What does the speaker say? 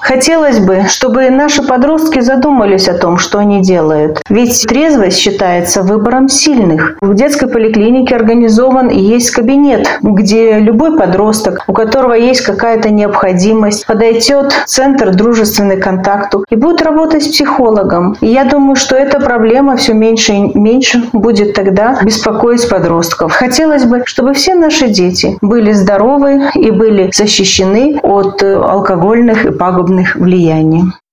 Хотелось бы, чтобы наши подростки задумались о том, что они делают. Ведь трезвость считается выбором сильных. В детской поликлинике организован и есть кабинет, где любой подросток, у которого есть какая-то необходимость, подойдет в центр дружественный к контакту и будет работать с психологом. И я думаю, что эта проблема все меньше и меньше будет тогда беспокоить подростков. Хотелось бы, чтобы все наши дети были здоровы и были защищены от алкогольных и пагубных влияний.